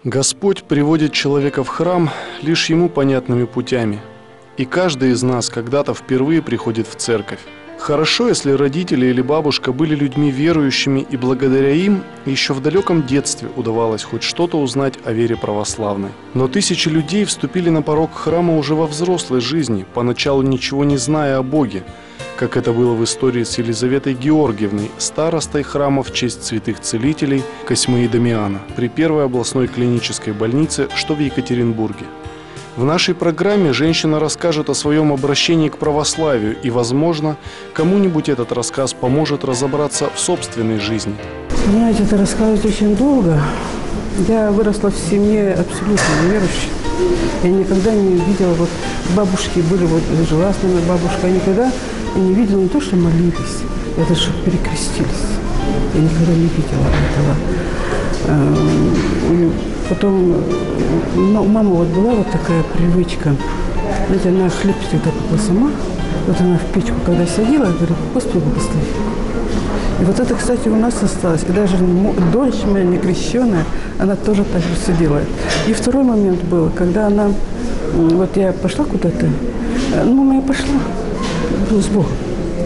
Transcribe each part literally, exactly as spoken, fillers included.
Господь приводит человека в храм лишь Ему понятными путями. И каждый из нас когда-то впервые приходит в церковь. Хорошо, если родители или бабушка были людьми верующими, и благодаря им еще в далеком детстве удавалось хоть что-то узнать о вере православной. Но тысячи людей вступили на порог храма уже во взрослой жизни, поначалу ничего не зная о Боге, как это было в истории с Елизаветой Георгиевной, старостой храма в честь святых целителей Косьмы и Дамиана при первой областной клинической больнице, что в Екатеринбурге. В нашей программе женщина расскажет о своем обращении к православию, и, возможно, кому-нибудь этот рассказ поможет разобраться в собственной жизни. Знаете, это рассказывать очень долго. Я выросла в семье абсолютно неверующей. Я никогда не видела, вот бабушки были, вот жила с нами бабушка, я никогда не видела не то, что молились, я даже перекрестились. Я никогда не видела этого. Потом у мамы вот была вот такая привычка. Знаете, она хлеб всегда пекла сама. Вот она в печку, когда садила, говорит: Господи, благослови. И вот это, кстати, у нас осталось. И даже дочь моя некрещенная, она тоже так же все делает. И второй момент был, когда она, вот я пошла куда-то, ну, мама, я пошла, ну, с Богом.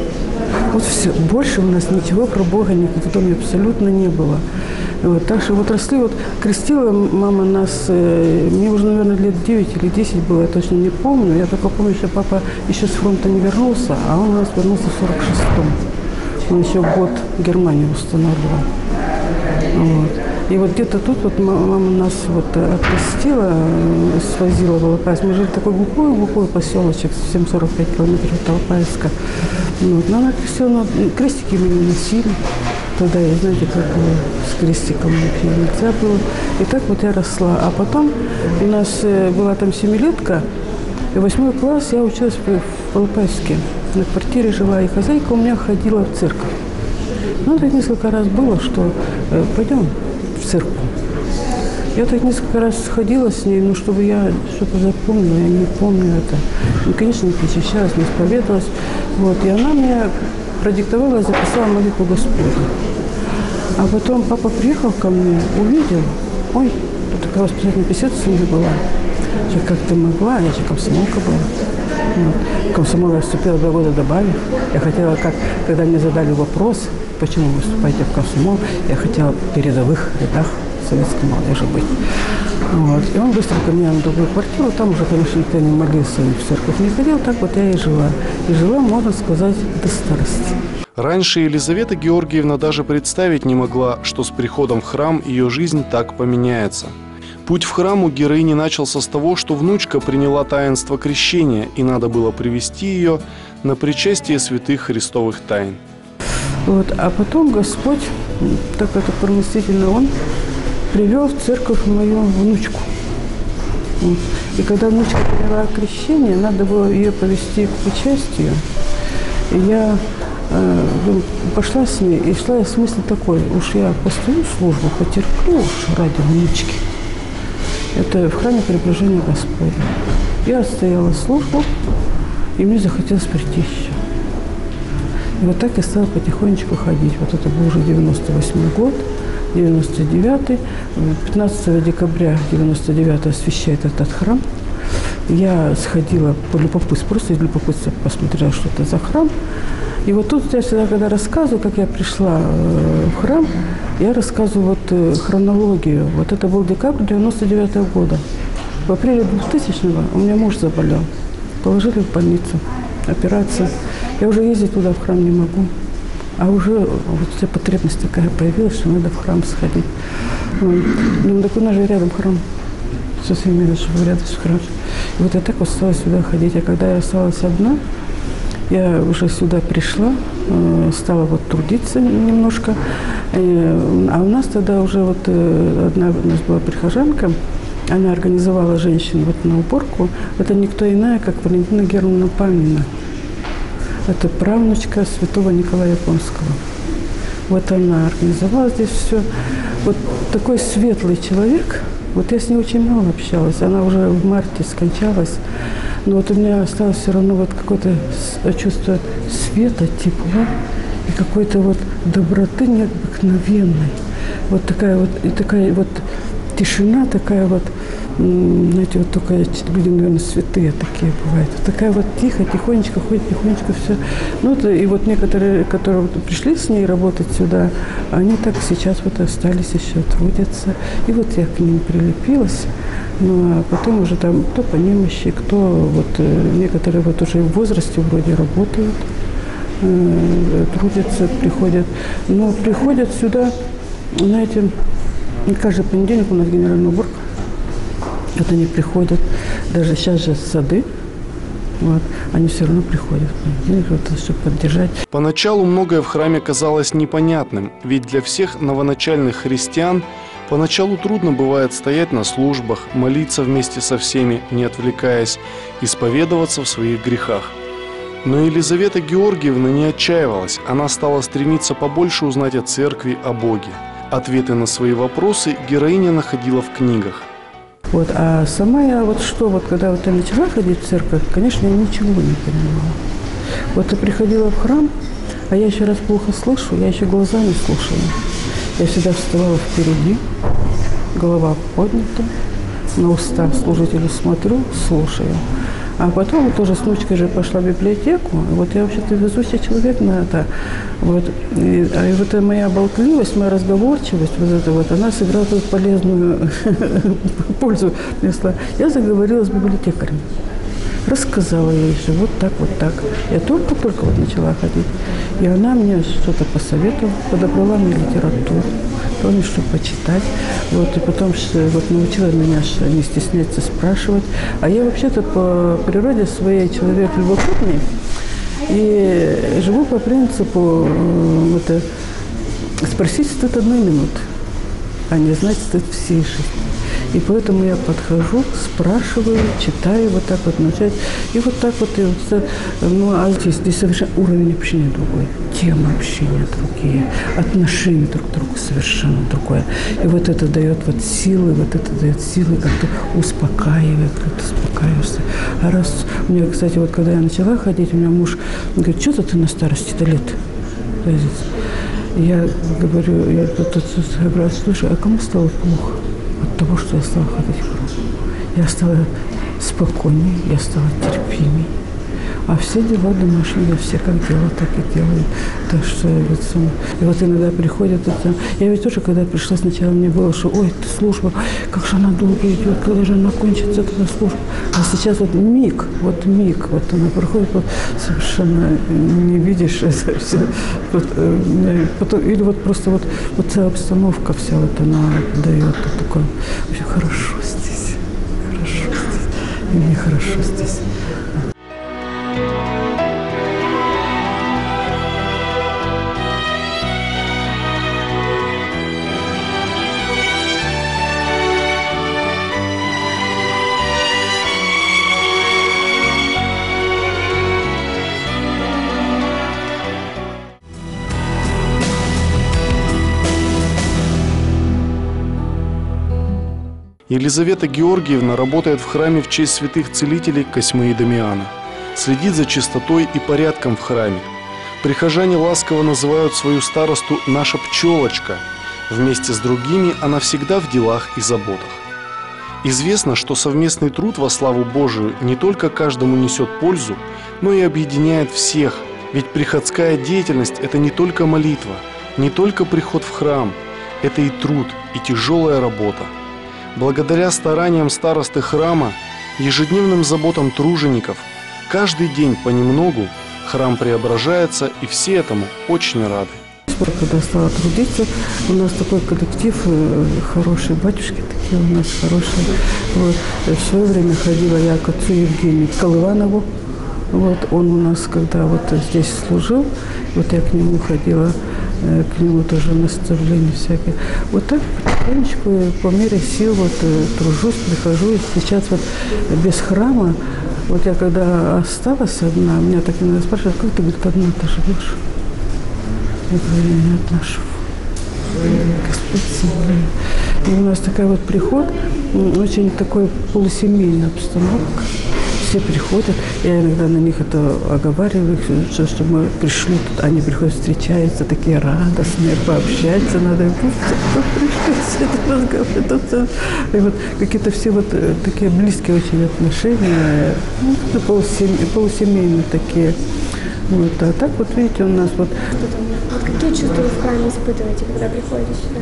Вот все. Больше у нас ничего про Бога в доме абсолютно не было. Вот, так что вот росли, вот крестила мама нас, э, мне уже, наверное, лет девять или десять было, я точно не помню. Я только помню, что папа еще с фронта не вернулся, а он у нас вернулся в сорок шестом. Он еще год Германию устанавливал. Вот. И вот где-то тут вот мама нас вот окрестила, свозила в Алапаевск. Мы жили в такой глухой-глухой поселочек, совсем сорок пять километров от Алапаевска. Вот. Но она крестила, но крестики мы не носили. Тогда, знаете, как было с крестиком вообще нельзя было. И так вот я росла. А потом у нас была там семилетка, и восьмой класс я училась в Алапаевске. На квартире жила, и хозяйка у меня ходила в церковь. Ну, так несколько раз было, что э, пойдем в церковь. Я так несколько раз ходила с ней, но чтобы я что-то запомнила, я не помню это. И, конечно, не причащалась, не исповедовалась. Вот. И она мне продиктовала, записала молитву Господню. А потом папа приехал ко мне, увидел. Ой, тут такая воспитательная беседа с ней была. Я как-то могла, я же комсомолка была. Вот. В комсомол я вступила два года добавив. Я хотела, как, когда мне задали вопрос, почему вы вступаете в комсомол, я хотела в передовых рядах советской молодежи быть. Вот. И он быстро ко мне на другую квартиру, там уже, конечно, никто не молился, ни в церковь не ходил, так вот я и жила. И жила, можно сказать, до старости. Раньше Елизавета Георгиевна даже представить не могла, что с приходом в храм ее жизнь так поменяется. Путь в храм у героини начался с того, что внучка приняла таинство крещения, и надо было привести ее на причастие святых христовых тайн. Вот. А потом Господь, так это промыслительно Он, привел в церковь мою внучку. Вот. И когда внучка приняла крещение, надо было ее повести к причастию. И я э, пошла с ней, и шла я в смысле такой: уж я постою службу, потерплю уж ради внучки. Это в храме Преображения Господня. Я отстояла службу, и мне захотелось прийти еще. И вот так я стала потихонечку ходить. Вот это был уже девяносто восьмой год, девяносто девятый. пятнадцатого декабря девяносто девятого освящает этот храм. Я сходила по любопытству, просто из любопытства посмотрела, что это за храм. И вот тут я всегда, когда рассказываю, как я пришла в храм, я рассказываю вот хронологию. Вот это был декабрь девяносто девятого года. В апреле двухтысячного у меня муж заболел. Положили в больницу. Операция. Я уже ездить туда в храм не могу. А уже вот вся потребность такая появилась, что надо в храм сходить. Ну, так у нас же рядом храм. Совсем именно, чтобы рядом с храмом. И вот я так вот стала сюда ходить. А когда я осталась одна, я уже сюда пришла, стала вот трудиться немножко. А у нас тогда уже вот одна у нас была прихожанка, она организовала женщин вот на уборку. Это никто иная, как Валентина Германовна Панина. Это правнучка святого Николая Японского. Вот она организовала здесь все. Вот такой светлый человек. Вот я с ней очень мало общалась. Она уже в марте скончалась. Но вот у меня осталось все равно вот какое-то чувство света, тепла и какой-то вот доброты необыкновенной. Вот такая вот, и такая вот тишина такая вот, знаете, вот только люди, наверное, святые такие бывают. Вот такая вот тихо, тихонечко ходит, тихонечко все. Ну, это, и вот некоторые, которые вот пришли с ней работать сюда, они так сейчас вот остались еще, трудятся. И вот я к ним прилепилась. Ну, а потом уже там кто по немощи, кто вот, некоторые вот уже в возрасте вроде работают, э, трудятся, приходят. Но приходят сюда, знаете, каждый понедельник у нас генеральная уборка. Вот они приходят, даже сейчас же сады, вот, они все равно приходят, вот, чтобы поддержать. Поначалу многое в храме казалось непонятным, ведь для всех новоначальных христиан поначалу трудно бывает стоять на службах, молиться вместе со всеми, не отвлекаясь, исповедоваться в своих грехах. Но Елизавета Георгиевна не отчаивалась, она стала стремиться побольше узнать о церкви, о Боге. Ответы на свои вопросы героиня находила в книгах. Вот, а сама я вот что, вот когда вот я начала ходить в церковь, конечно, я ничего не понимала. Вот я приходила в храм, а я еще раз плохо слышу, я еще глазами слушала. Я всегда вставала впереди, голова поднята, на устав служителю смотрю, слушаю. А потом тоже с внучкой же пошла в библиотеку. Вот я вообще-то везучий человек на это. Вот. И, а и вот эта моя болтливость, моя разговорчивость, вот это вот, она сыграла тут полезную пользу. Я заговорила с библиотекарем. Рассказала ей, что вот так, вот так. Я только-только вот начала ходить. И она мне что-то посоветовала, подобрала мне литературу, помню, что почитать. Вот, и потом вот, научила меня не стесняться спрашивать. А я вообще-то по природе своей человек любопытный. И живу по принципу, это, спросить стоит одной минуты, а не знать стоит всей жизни. И поэтому я подхожу, спрашиваю, читаю, вот так вот начать. И вот так вот, и вот, ну, а здесь, здесь совершенно уровень общения другой, темы общения другие, отношения друг к другу совершенно другое. И вот это дает вот силы, вот это дает силы, как-то успокаивает, как-то успокаиваешься. А раз, у меня, кстати, вот когда я начала ходить, у меня муж говорит, что-то ты на старости-то лет. Я говорю, я, я говорю, слушай, а кому стало плохо? От того, что я стала ходить в храм. Я стала спокойней, я стала терпимей. А все дела домашние, все как делают, так и делают. Так что, и вот иногда приходят, это, я ведь тоже, когда пришла сначала, мне было, что, ой, это служба, как же она долго идет, когда же она кончится, эта служба. А сейчас вот миг, вот миг, вот она проходит, вот, совершенно не видишь это все. Вот, э, потом, или вот просто вот, вот вся обстановка вся, вот она дает вот такое, вообще хорошо здесь, хорошо здесь, и мне хорошо здесь. Елизавета Георгиевна работает в храме в честь святых целителей Косьмы и Дамиана. Следит за чистотой и порядком в храме. Прихожане ласково называют свою старосту «наша пчелочка». Вместе с другими она всегда в делах и заботах. Известно, что совместный труд во славу Божию не только каждому несет пользу, но и объединяет всех. Ведь приходская деятельность – это не только молитва, не только приход в храм, это и труд, и тяжелая работа. Благодаря стараниям старосты храма, ежедневным заботам тружеников, каждый день понемногу храм преображается, и все этому очень рады. Когда стала трудиться, у нас такой коллектив, хорошие батюшки такие у нас, хорошие. Вот. В свое время ходила я к отцу Евгению Колыванову. Вот. Он у нас, когда вот здесь служил, вот я к нему ходила, к нему тоже наставления всякие. Вот так потихонечку, по мере сил, вот, тружусь, прихожу. И сейчас вот без храма, вот я когда осталась одна, меня так иногда спрашивают, как ты, говорит, одна-то живешь? Я говорю, я не одна живу. Господь со мной. И у нас такой вот приход, очень такой полусемейная обстановка. все приходят, я иногда на них это оговариваю, что, что мы пришли тут, они приходят, встречаются, такие радостные, пообщаться надо. И вот какие-то все вот такие близкие очень отношения, ну, полусемейные, полусемейные такие. Вот, а так вот, видите, у нас вот... Вот какие чувства вы в храме испытываете, когда приходите сюда?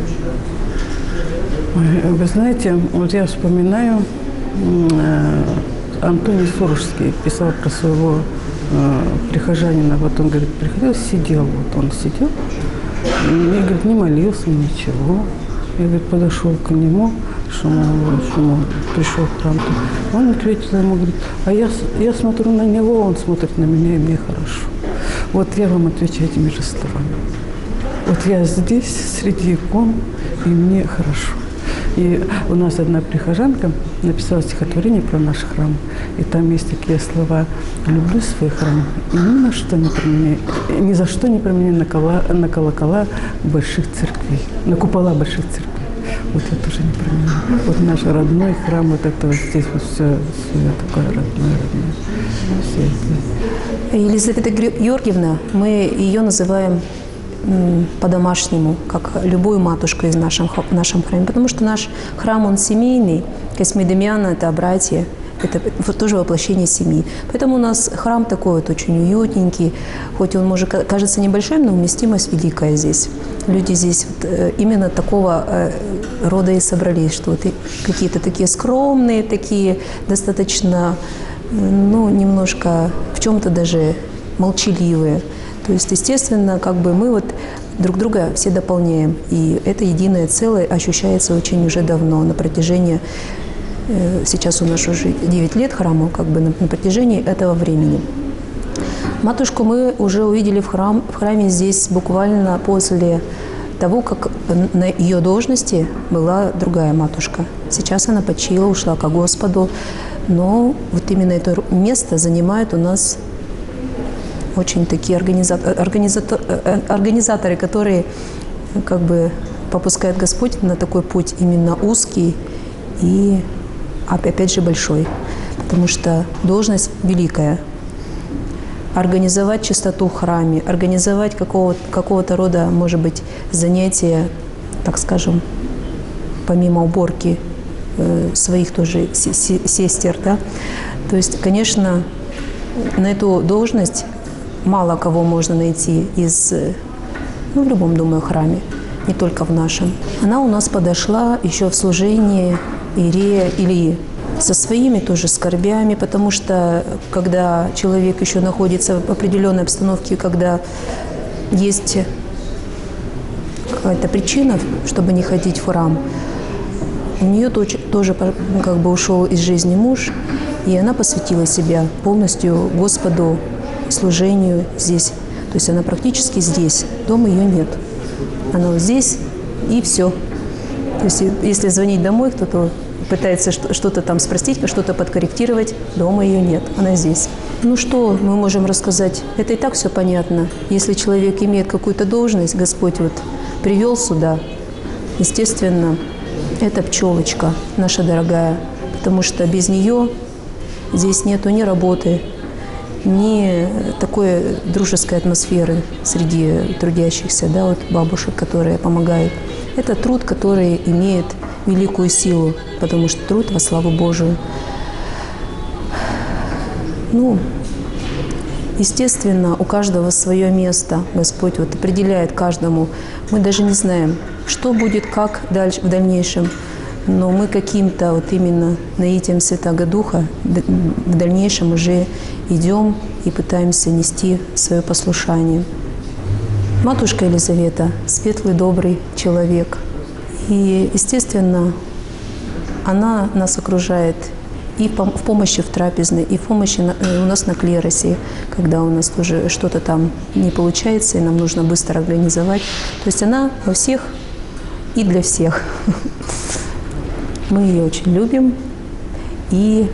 Вы знаете, вот я вспоминаю, э, Антоний Сурожский писал про своего э, прихожанина. Вот он, говорит, приходил, сидел, вот он сидел, и, говорит, не молился, ничего. Я, говорит, подошел к нему, что он, что он пришел в храм. Он ответил ему, говорит, а я, я смотрю на него, он смотрит на меня, и мне хорошо. Вот я вам отвечаю этими же словами. Вот я здесь, среди икон, и мне хорошо. И у нас одна прихожанка написала стихотворение про наш храм. И там есть такие слова: «Люблю свой храм, и ни на что не променяю, ни за что не променяю на, кола, на колокола больших церквей, на купола больших церквей». Вот я тоже не променяю. Вот наш родной храм, вот это вот здесь вот все, все такое родное, родное. Все это. Елизавета Георгиевна, мы ее называем по-домашнему, как любую матушку из нашем, в нашем храме, потому что наш храм, он семейный, Космидемьяна – это братья, это тоже воплощение семьи. Поэтому у нас храм такой вот очень уютненький, хоть он, может, кажется небольшой, но вместимость великая здесь. Люди здесь вот именно такого рода и собрались, что вот какие-то такие скромные, такие достаточно, ну, немножко в чем-то даже молчаливые. То есть, естественно, как бы мы вот друг друга все дополняем. И это единое целое ощущается очень уже давно, на протяжении, э, сейчас у нас уже девять лет храму, как бы на, на протяжении этого времени. Матушку мы уже увидели в, храм, в храме здесь буквально после того, как на ее должности была другая матушка. Сейчас она почила, ушла ко Господу, но вот именно это место занимает у нас очень такие организаторы, организаторы, организаторы, которые как бы попускает Господь на такой путь именно узкий и опять же большой, потому что должность великая. Организовать чистоту в храме, организовать какого-то, какого-то рода, может быть, занятия, так скажем, помимо уборки э, своих тоже сестер, да. То есть, конечно, на эту должность мало кого можно найти из, ну, в любом, думаю, храме, не только в нашем. Она у нас подошла еще в служении иерея Ильи со своими тоже скорбями, потому что когда человек еще находится в определенной обстановке, когда есть какая-то причина, чтобы не ходить в храм, у нее тоже как бы ушел из жизни муж, и она посвятила себя полностью Господу, служению здесь. То есть она практически здесь, дома ее нет. Она вот здесь и все. То есть если звонить домой, кто-то пытается что-то там спросить, что-то подкорректировать, дома ее нет, она здесь. Ну что мы можем рассказать? Это и так все понятно. Если человек имеет какую-то должность, Господь вот привел сюда, естественно, это пчелочка наша дорогая, потому что без нее здесь нету ни работы, ни такой дружеской атмосферы среди трудящихся, да, вот бабушек, которые помогают. Это труд, который имеет великую силу, потому что труд во славу Божию. Ну, естественно, у каждого свое место. Господь вот определяет каждому. Мы даже не знаем, что будет, как дальше, в дальнейшем. Но мы каким-то вот именно наитием Святаго Духа в дальнейшем уже идем и пытаемся нести свое послушание. Матушка Елизавета – светлый, добрый человек. И, естественно, она нас окружает и в помощи в трапезной, и в помощи у нас на клиросе, когда у нас тоже что-то там не получается, и нам нужно быстро организовать. То есть она во всех и для всех. Мы ее очень любим и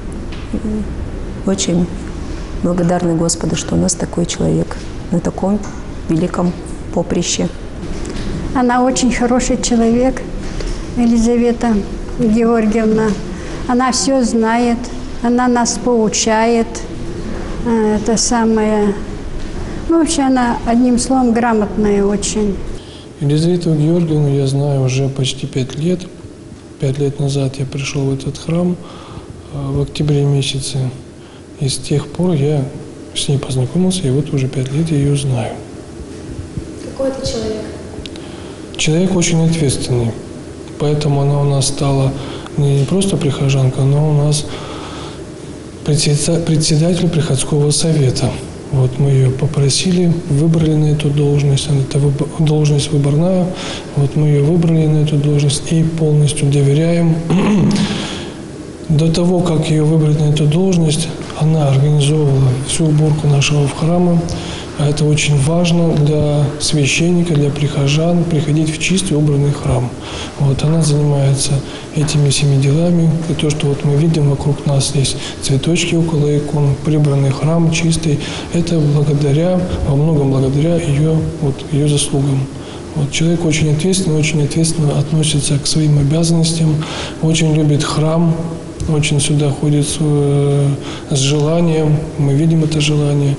очень благодарны Господу, что у нас такой человек на таком великом поприще. Она очень хороший человек, Елизавета Георгиевна. Она все знает, Она нас поучает. Это самое... Ну, вообще она, одним словом, грамотная очень. Елизавету Георгиевну я знаю уже почти пять лет. Пять лет назад я пришел в этот храм в октябре месяце. И с тех пор я с ней познакомился, и вот уже пять лет я ее знаю. Какой это человек? Человек очень ответственный. Поэтому она у нас стала не просто прихожанка, но у нас председатель приходского совета. Вот мы ее попросили, выбрали на эту должность. Это должность выборная. Вот мы ее выбрали на эту должность и полностью доверяем. До того, как ее выбрать на эту должность, она организовывала всю уборку нашего храма. А это очень важно для священника, для прихожан, приходить в чистый, убранный храм. Вот она занимается этими всеми делами. И то, что вот мы видим вокруг нас, есть цветочки около икон, прибранный храм чистый, это благодаря, во многом благодаря ее, вот, ее заслугам. Вот, человек очень ответственный, очень ответственно относится к своим обязанностям, очень любит храм, очень сюда ходит с, с желанием, мы видим это желание.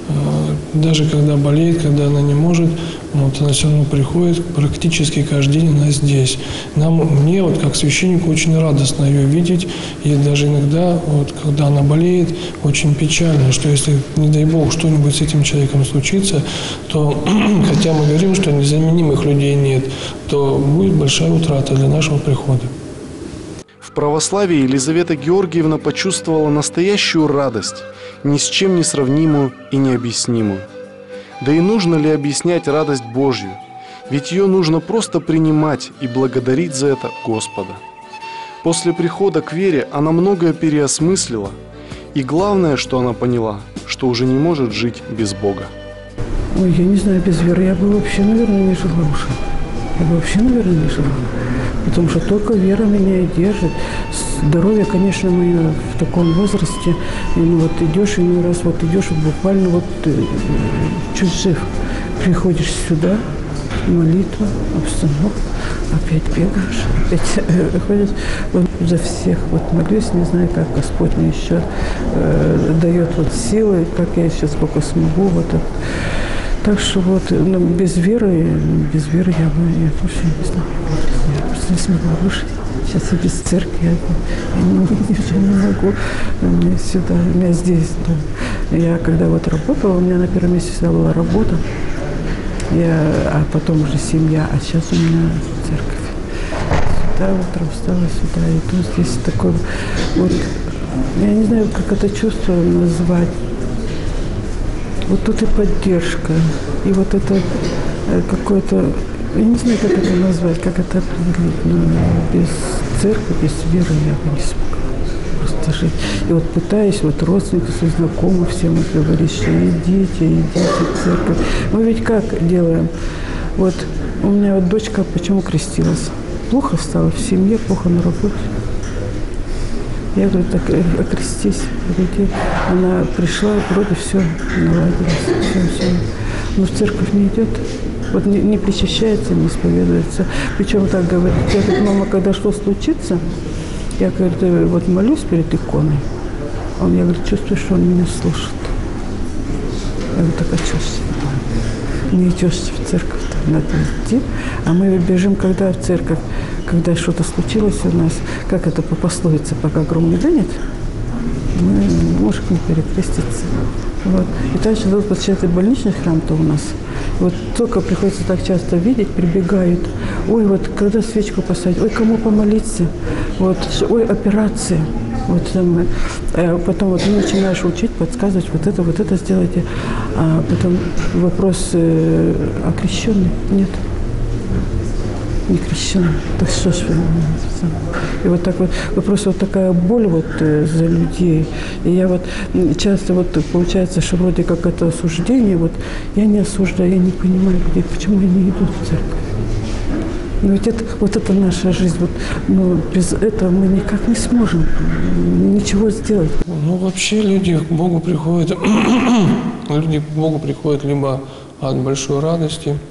Даже когда болеет, когда она не может, вот, она все равно приходит, практически каждый день она здесь. Нам, мне, вот, как священнику, очень радостно ее видеть. И даже иногда, вот, когда она болеет, очень печально, что если, не дай Бог, что-нибудь с этим человеком случится, то, хотя мы говорим, что незаменимых людей нет, то будет большая утрата для нашего прихода. В православии Елизавета Георгиевна почувствовала настоящую радость, ни с чем не сравнимую и необъяснимую. Да и нужно ли объяснять радость Божью? Ведь ее нужно просто принимать и благодарить за это Господа. После прихода к вере она многое переосмыслила, и главное, что она поняла, что уже не может жить без Бога. Ой, я не знаю, без веры я бы вообще, наверное, не жила уже. Я бы вообще, наверное, не жила. Потому что только вера меня и держит. Здоровье, конечно, мое в таком возрасте. И, ну, вот идешь, и иной раз вот идешь, вот буквально вот чуть жив. Приходишь сюда, молитва, обстановка, опять бегаешь, опять ходишь. Вот за всех вот молюсь, не знаю, как Господь мне еще э, дает вот силы, как я еще сколько смогу. Вот это. Так что вот, ну, без веры, без веры я бы, я вообще не знаю, я просто не смогла выжить. Сейчас и без церкви я, я не, уже не могу, мне сюда, у меня здесь, да. Я когда вот работала, у меня на первом месте всегда была работа, я, а потом уже семья, а сейчас у меня церковь. Сюда утром встала, сюда иду, здесь такой вот, я не знаю, как это чувство назвать. Вот тут и поддержка, и вот это какое-то, я не знаю, как это назвать, как это определить, но без церкви, без веры я бы не смогла просто жить. И вот пытаюсь, вот родственникам, знакомым всем говорить, что идите, идите в церковь. Мы ведь как делаем? Вот у меня вот дочка почему крестилась? Плохо стало в семье, плохо на работе. Я говорю, так, окрестись. Она пришла, вроде все наладилось, все, все. Но в церковь не идет, вот не, не причащается, не исповедуется. Причем так говорит, я говорю, мама, когда что случится, я говорю, вот молюсь перед иконой. Он, я говорю, чувствую, что он меня слушает. Я говорю, так, а чувствую. Не идешь в церковь, надо идти. А мы бежим, когда в церковь, когда что-то случилось у нас, как это по пословице, пока гром не дынет, мы можем не перекреститься. Вот. И дальше, получается, больничный храм-то у нас. Вот только приходится так часто видеть, прибегают. Ой, вот когда свечку поставить, ой, кому помолиться, вот, ой, операция. Вот там, а потом вот начинаешь учить, подсказывать, вот это, вот это сделайте. А потом вопрос, э, а крещенный? Нет. Не крещенный. Так что ж вы? И вот так вот, вопрос, вот такая боль вот э, за людей. И я вот часто вот получается, что вроде как это осуждение, вот я не осуждаю, я не понимаю людей, почему они не идут в церковь. Но ведь это, вот это наша жизнь. Вот, но без этого мы никак не сможем ничего сделать. Ну, вообще люди к Богу приходят, люди к Богу приходят либо от большой радости,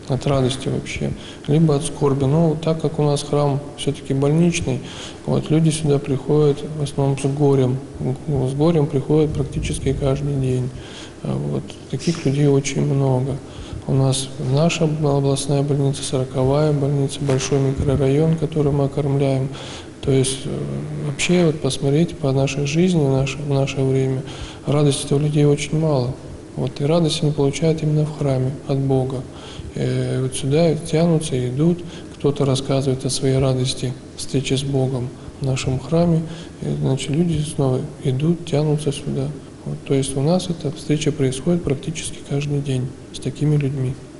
от радости вообще, либо от скорби. Но так как у нас храм все-таки больничный, вот, люди сюда приходят в основном с горем. С горем приходят практически каждый день. Вот. Таких людей очень много. У нас наша областная больница, сороковая больница, большой микрорайон, который мы окормляем. То есть вообще вот посмотреть по нашей жизни в наше, в наше время, радости у людей очень мало. Вот, и радость они получают именно в храме от Бога. И вот сюда тянутся и идут. Кто-то рассказывает о своей радости встречи с Богом в нашем храме. И, значит, люди снова идут, тянутся сюда. Вот, то есть у нас эта встреча происходит практически каждый день с такими людьми.